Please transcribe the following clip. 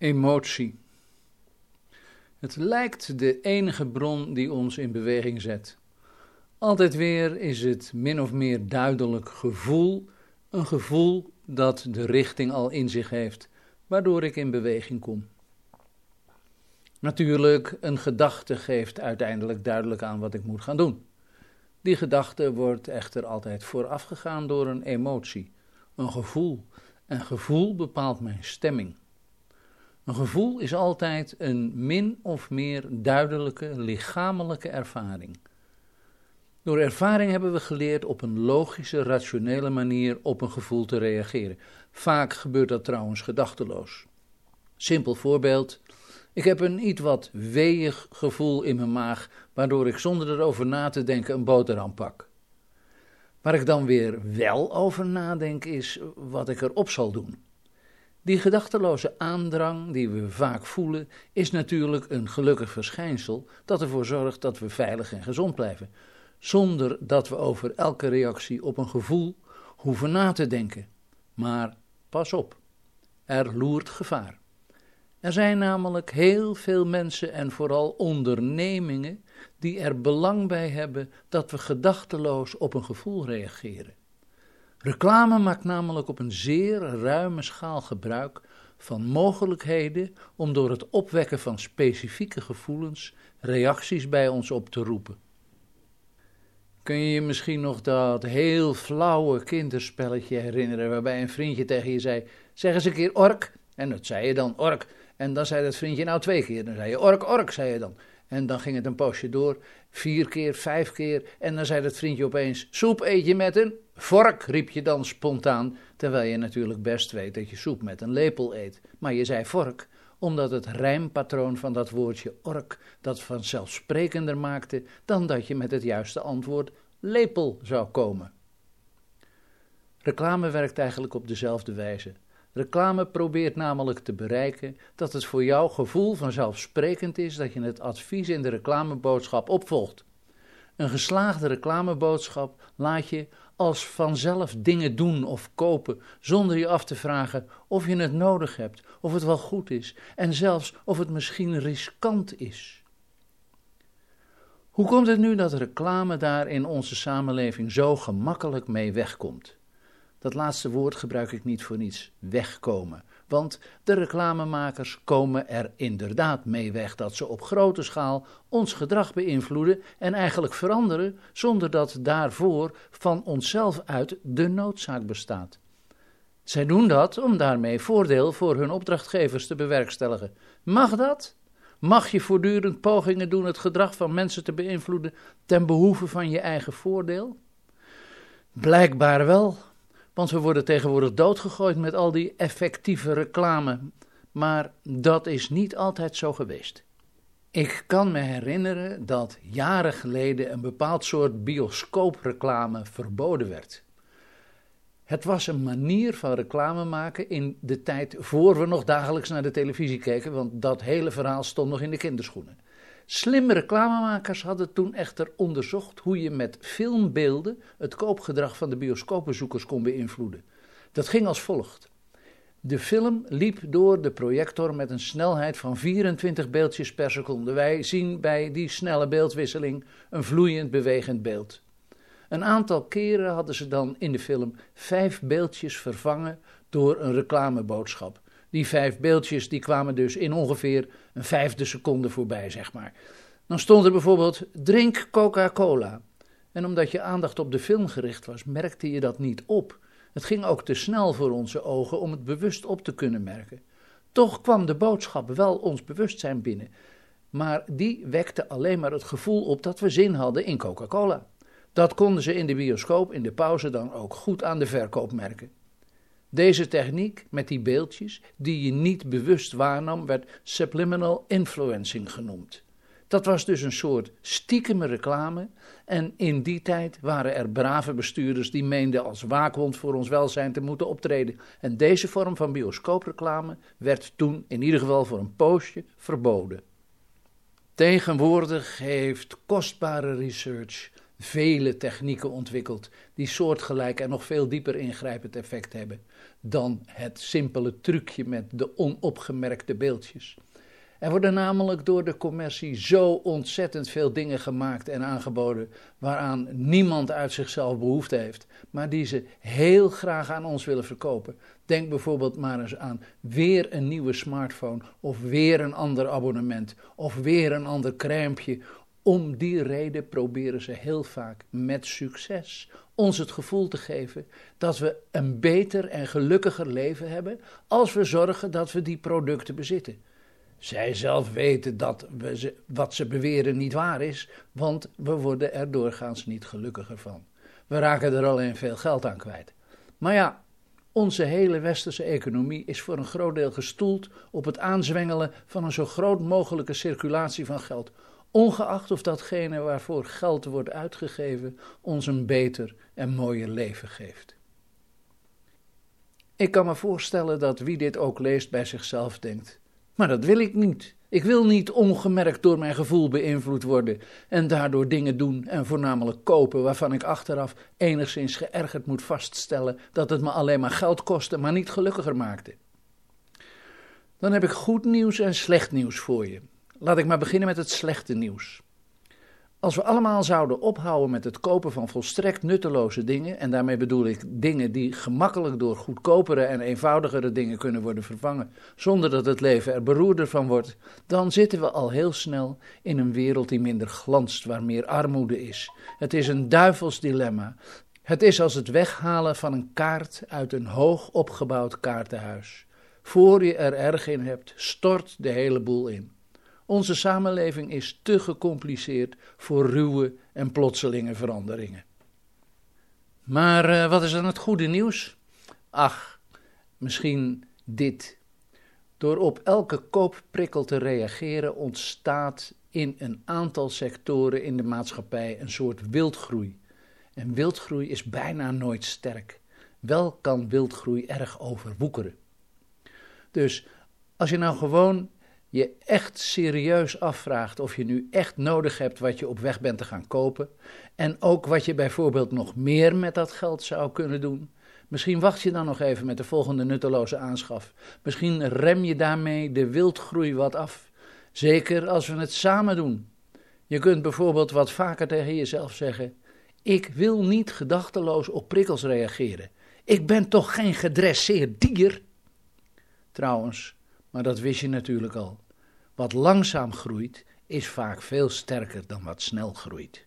Emotie. Het lijkt de enige bron die ons in beweging zet. Altijd weer is het min of meer duidelijk gevoel, een gevoel dat de richting al in zich heeft, waardoor ik in beweging kom. Natuurlijk, een gedachte geeft uiteindelijk duidelijk aan wat ik moet gaan doen. Die gedachte wordt echter altijd voorafgegaan door een emotie, een gevoel. En gevoel bepaalt mijn stemming. Een gevoel is altijd een min of meer duidelijke lichamelijke ervaring. Door ervaring hebben we geleerd op een logische, rationele manier op een gevoel te reageren. Vaak gebeurt dat trouwens gedachteloos. Simpel voorbeeld, ik heb een iets wat weeig gevoel in mijn maag, waardoor ik zonder erover na te denken een boterham pak. Waar ik dan weer wel over nadenk is wat ik erop zal doen. Die gedachteloze aandrang die we vaak voelen is natuurlijk een gelukkig verschijnsel dat ervoor zorgt dat we veilig en gezond blijven. Zonder dat we over elke reactie op een gevoel hoeven na te denken. Maar pas op, er loert gevaar. Er zijn namelijk heel veel mensen en vooral ondernemingen die er belang bij hebben dat we gedachteloos op een gevoel reageren. Reclame maakt namelijk op een zeer ruime schaal gebruik van mogelijkheden om door het opwekken van specifieke gevoelens reacties bij ons op te roepen. Kun je je misschien nog dat heel flauwe kinderspelletje herinneren waarbij een vriendje tegen je zei, zeg eens een keer ork, en dat zei je dan ork, en dan zei dat vriendje nou 2 keer, dan zei je ork, ork, zei je dan. En dan ging het een poosje door, 4 keer, 5 keer, en dan zei dat vriendje opeens, soep eet je met een vork, riep je dan spontaan, terwijl je natuurlijk best weet dat je soep met een lepel eet. Maar je zei vork, omdat het rijmpatroon van dat woordje ork dat vanzelfsprekender maakte dan dat je met het juiste antwoord lepel zou komen. Reclame werkt eigenlijk op dezelfde wijze. Reclame probeert namelijk te bereiken dat het voor jouw gevoel vanzelfsprekend is dat je het advies in de reclameboodschap opvolgt. Een geslaagde reclameboodschap laat je als vanzelf dingen doen of kopen zonder je af te vragen of je het nodig hebt, of het wel goed is en zelfs of het misschien riskant is. Hoe komt het nu dat reclame daar in onze samenleving zo gemakkelijk mee wegkomt? Dat laatste woord gebruik ik niet voor niets, wegkomen. Want de reclamemakers komen er inderdaad mee weg dat ze op grote schaal ons gedrag beïnvloeden en eigenlijk veranderen zonder dat daarvoor van onszelf uit de noodzaak bestaat. Zij doen dat om daarmee voordeel voor hun opdrachtgevers te bewerkstelligen. Mag dat? Mag je voortdurend pogingen doen het gedrag van mensen te beïnvloeden ten behoeve van je eigen voordeel? Blijkbaar wel. Want we worden tegenwoordig doodgegooid met al die effectieve reclame. Maar dat is niet altijd zo geweest. Ik kan me herinneren dat jaren geleden een bepaald soort bioscoopreclame verboden werd. Het was een manier van reclame maken in de tijd voor we nog dagelijks naar de televisie keken, want dat hele verhaal stond nog in de kinderschoenen. Slimme reclamemakers hadden toen echter onderzocht hoe je met filmbeelden het koopgedrag van de bioscoopbezoekers kon beïnvloeden. Dat ging als volgt. De film liep door de projector met een snelheid van 24 beeldjes per seconde. Wij zien bij die snelle beeldwisseling een vloeiend bewegend beeld. Een aantal keren hadden ze dan in de film 5 beeldjes vervangen door een reclameboodschap. Die 5 beeldjes die kwamen dus in ongeveer een 1/5 seconde voorbij, zeg maar. Dan stond er bijvoorbeeld, drink Coca-Cola. En omdat je aandacht op de film gericht was, merkte je dat niet op. Het ging ook te snel voor onze ogen om het bewust op te kunnen merken. Toch kwam de boodschap wel ons bewustzijn binnen. Maar die wekte alleen maar het gevoel op dat we zin hadden in Coca-Cola. Dat konden ze in de bioscoop in de pauze dan ook goed aan de verkoop merken. Deze techniek met die beeldjes, die je niet bewust waarnam, werd subliminal influencing genoemd. Dat was dus een soort stiekeme reclame en in die tijd waren er brave bestuurders die meenden als waakhond voor ons welzijn te moeten optreden. En deze vorm van bioscoopreclame werd toen in ieder geval voor een poosje verboden. Tegenwoordig heeft kostbare research vele technieken ontwikkeld die soortgelijk en nog veel dieper ingrijpend effect hebben dan het simpele trucje met de onopgemerkte beeldjes. Er worden namelijk door de commercie zo ontzettend veel dingen gemaakt en aangeboden waaraan niemand uit zichzelf behoefte heeft, maar die ze heel graag aan ons willen verkopen. Denk bijvoorbeeld maar eens aan weer een nieuwe smartphone of weer een ander abonnement of weer een ander crèmpje. Om die reden proberen ze heel vaak met succes ons het gevoel te geven dat we een beter en gelukkiger leven hebben als we zorgen dat we die producten bezitten. Zij zelf weten dat wat ze beweren niet waar is, want we worden er doorgaans niet gelukkiger van. We raken er alleen veel geld aan kwijt. Maar ja, onze hele westerse economie is voor een groot deel gestoeld op het aanzwengelen van een zo groot mogelijke circulatie van geld, ongeacht of datgene waarvoor geld wordt uitgegeven ons een beter en mooier leven geeft. Ik kan me voorstellen dat wie dit ook leest bij zichzelf denkt: maar dat wil ik niet. Ik wil niet ongemerkt door mijn gevoel beïnvloed worden en daardoor dingen doen en voornamelijk kopen waarvan ik achteraf enigszins geërgerd moet vaststellen dat het me alleen maar geld kostte, maar niet gelukkiger maakte. Dan heb ik goed nieuws en slecht nieuws voor je. Laat ik maar beginnen met het slechte nieuws. Als we allemaal zouden ophouden met het kopen van volstrekt nutteloze dingen, en daarmee bedoel ik dingen die gemakkelijk door goedkopere en eenvoudigere dingen kunnen worden vervangen, zonder dat het leven er beroerder van wordt, dan zitten we al heel snel in een wereld die minder glanst, waar meer armoede is. Het is een duivels dilemma. Het is als het weghalen van een kaart uit een hoog opgebouwd kaartenhuis. Voor je er erg in hebt, stort de hele boel in. Onze samenleving is te gecompliceerd voor ruwe en plotselinge veranderingen. Maar wat is dan het goede nieuws? Ach, misschien dit. Door op elke koopprikkel te reageren ontstaat in een aantal sectoren in de maatschappij een soort wildgroei. En wildgroei is bijna nooit sterk. Wel kan wildgroei erg overwoekeren. Dus als je nou gewoon je echt serieus afvraagt of je nu echt nodig hebt wat je op weg bent te gaan kopen, en ook wat je bijvoorbeeld nog meer met dat geld zou kunnen doen, misschien wacht je dan nog even met de volgende nutteloze aanschaf. Misschien rem je daarmee de wildgroei wat af. Zeker als we het samen doen. Je kunt bijvoorbeeld wat vaker tegen jezelf zeggen: ik wil niet gedachteloos op prikkels reageren. Ik ben toch geen gedresseerd dier? Trouwens, maar dat wist je natuurlijk al. Wat langzaam groeit, is vaak veel sterker dan wat snel groeit.